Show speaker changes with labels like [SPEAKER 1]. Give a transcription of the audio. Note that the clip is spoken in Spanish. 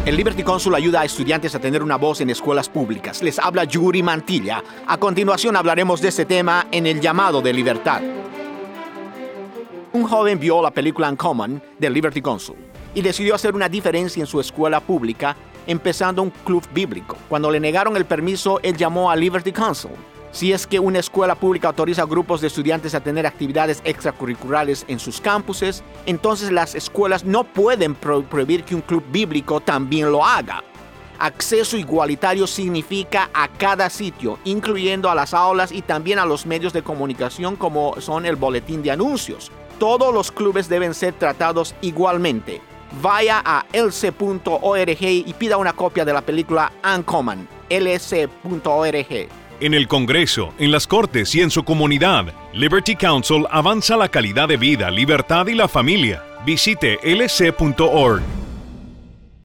[SPEAKER 1] El Liberty Counsel ayuda a estudiantes a tener una voz en escuelas públicas. Les habla Yuri Mantilla. A continuación hablaremos de este tema en El llamado de libertad. Un joven vio la película Uncommon del Liberty Counsel y decidió hacer una diferencia en su escuela pública, empezando un club bíblico. Cuando le negaron el permiso, él llamó a Liberty Counsel. Si es que una escuela pública autoriza a grupos de estudiantes a tener actividades extracurriculares en sus campuses, entonces las escuelas no pueden prohibir que un club bíblico también lo haga. Acceso igualitario significa a cada sitio, incluyendo a las aulas y también a los medios de comunicación como son el boletín de anuncios. Todos los clubes deben ser tratados igualmente. Vaya a lc.org y pida una copia de la película Uncommon, lc.org.
[SPEAKER 2] En el Congreso, en las Cortes y en su comunidad, Liberty Counsel avanza la calidad de vida, libertad y la familia. Visite lc.org.